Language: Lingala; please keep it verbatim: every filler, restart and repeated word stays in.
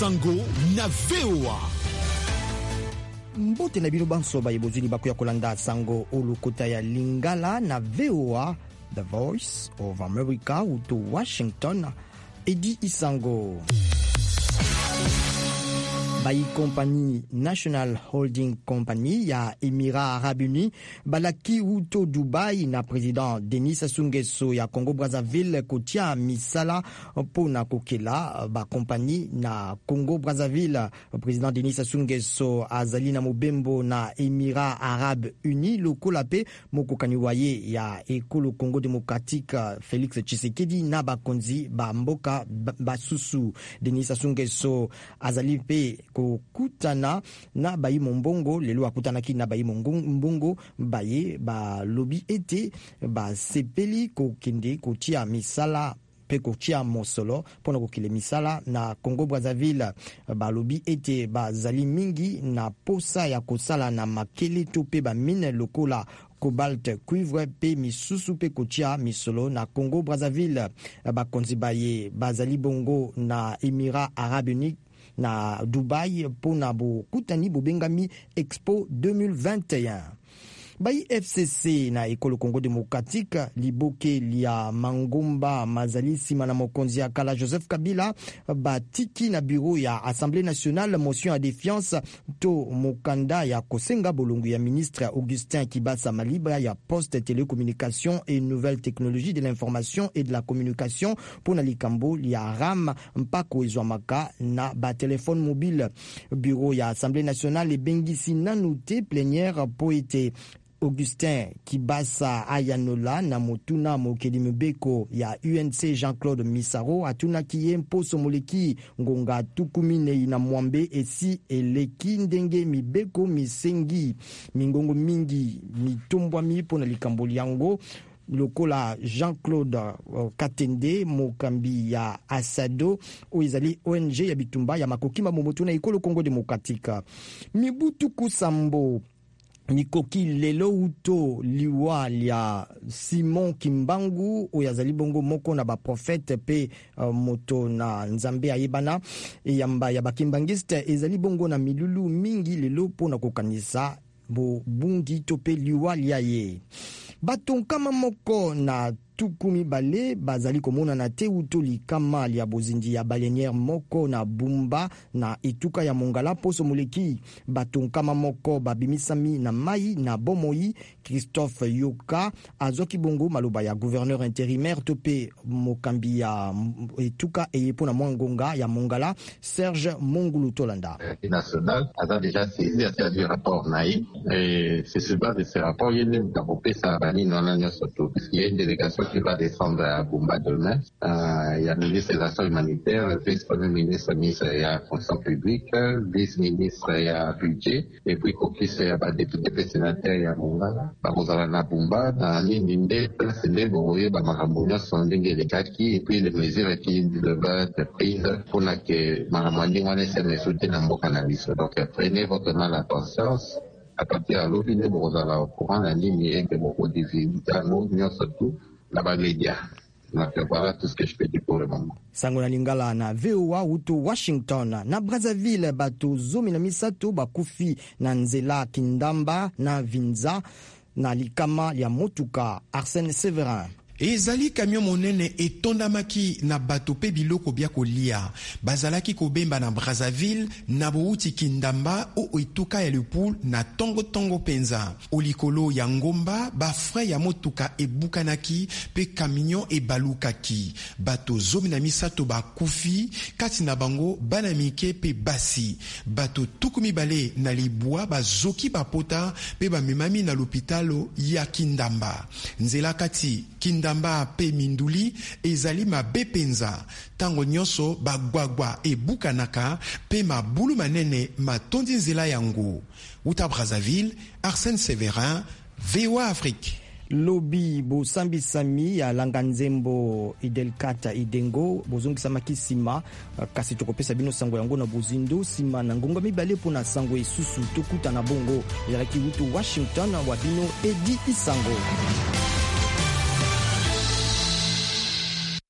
Isango na V O A. Mbote na bino banso ba yebozuli bakuya kolanda sango olukota ya Lingala na V O A, The Voice of America uto Washington. Edi Isango. Bayi Company National Holding Company ya Émirats Arabes Unis balaki uto Dubai na président Denis Sassou Nguesso ya Congo Brazzaville kotia misala pona kokela ba compagnie na Congo Brazzaville. Président Denis Sassou Nguesso azali na mobembo na Émirats Arabes Unis lokola pe mokokani waye ya ekolo Congo Démocratique Félix Tshisekedi na bakonzi ba mboka basusu. Denis Sassou Nguesso azali pe kokutana na bayi mombongo lelo akutana ki na bayi mombongo baye ba lobi ete ba sepeli kokende kotia misala pe kotia mosolo pona kokile misala na Congo Brazzaville. Ba lobi ete ba zali mingi na posa ya kosala na makele to pe ba mine lokola cobalt, cuivre pe misusu pe kotia misolo na Congo Brazzaville. Bakonzi baye bazali bongo na Émirats Arabes Unis na Dubai pona bo kutani bobengami Expo deux mille vingt et un. Bayi F C C na ekolo Congo Démocratique liboke lia Mangomba mazali sima na mokonzi ya kala Joseph Kabila batiki na bureau ya Assemblée nationale motion à défiance to mokanda ya kosenga bolongu ya ministre Augustin Kibasa Malibra ya poste télécommunication et nouvelles technologies de l'information et de la communication pona likambo lia RAM mpako ezwamaka na ba téléphone mobile. Bureau ya Assemblée nationale ebengisi nanute plénière poete Augustin Kibasa Ayanola na motuna mokeli mbeko ya U N C Jean-Claude Misaro atuna kiye mposo moleki ngonga tukumine na mwambe esi eleki ndenge mibeko misengi mingongo mingi mitombwa mi pona likambo yango lokola Jean-Claude uh, Katende mokambi ya Asado oizali O N G ya bitumba ya makokima momotuna ikolo Congo Démocratique. Mibutu kusambo Nikoki lelo uto liwa lia Simon Kimbangu oyazali bongo moko na ba prophète pe uh, moto na nzambe ayebana yamba ya bakimbangiste ezali bongo na milulu mingi lelo pona kokanisa bo bungi to pe liwa liaye. Baton kama moko na tukumi bale bazali komona na te utoli kama lia bozindi ya baleinière moko na Bumba na etuka ya Mongala poso moleki. Baton kama moko babimisami na mai na bomoi. Christophe Yoka azoki bongo maloba ya gouverneur intérimaire tope mokambi ya etuka eyepo na mwangonga ya Mongala Serge Mongulu Tolanda. Le national a déjà saisi à du rapport naïf et c'est sur base de ce rapport il y a une développé ça bani non non surtout parce qu'il y a une délégation qui va descendre à Bumba demain. Euh, il y a le ministre des Affaires humanitaires, le vice-premier ministre, ministre de la fonction publique, vice-ministre de la budget, et puis caucus il y a pas député sénateur il y a Mongala. Bakozala na Bumba na ninde place de boye ba makambonya sondenge de kaki et puis les mesures qui doivent être prises pour que makambonya wana se mesute na mboka na biso. Donc prenez votre mal à conscience. À partir de l'autre, vous allez au courant la ligne et que beaucoup de visiteurs, nous, surtout, la Baglédia. Donc voilà tout ce que je peux dire pour le moment. Sango na Lingala na V O A uto Washington. Na Brazzaville bato zomi na misato bakufi na nzela Kindamba na Vinza na likama ya motuka. Arsène Séverin. Ezali camion monene etondamaki na bato pe biloko bia kolia. Bazalaki kobemba na Brazzaville na bouti Kindamba o etuka ya Lepoul na tongo tongo penza. Olikolo ya ngomba ba frais ya motuka ebukanaki pe camion e balukaki. Bato zomi na misato ba kufi kati na bango bana mike pe basi. Bato tukumi bale na libwa ba zoki ba pota pe ba memami na l'hôpitalo ya Kindamba. Nzela kati Kindamba Ndamba pe minduli ezali mabe penza tango nyonso bagwagwa e bukanaka pe mabulu manene matondi nzela yango. Uta Brazzaville, Arsène Séverin, V O A Afrique. Lobi bo sambi sami ya langanzembo idelkata idengo bozongisa makisima kasi tokopesa bino sango yango na bozindo sima na ngonga mibale pona sango esusu tokuta na bongo yalaki utu Washington wa bino Edi Isango.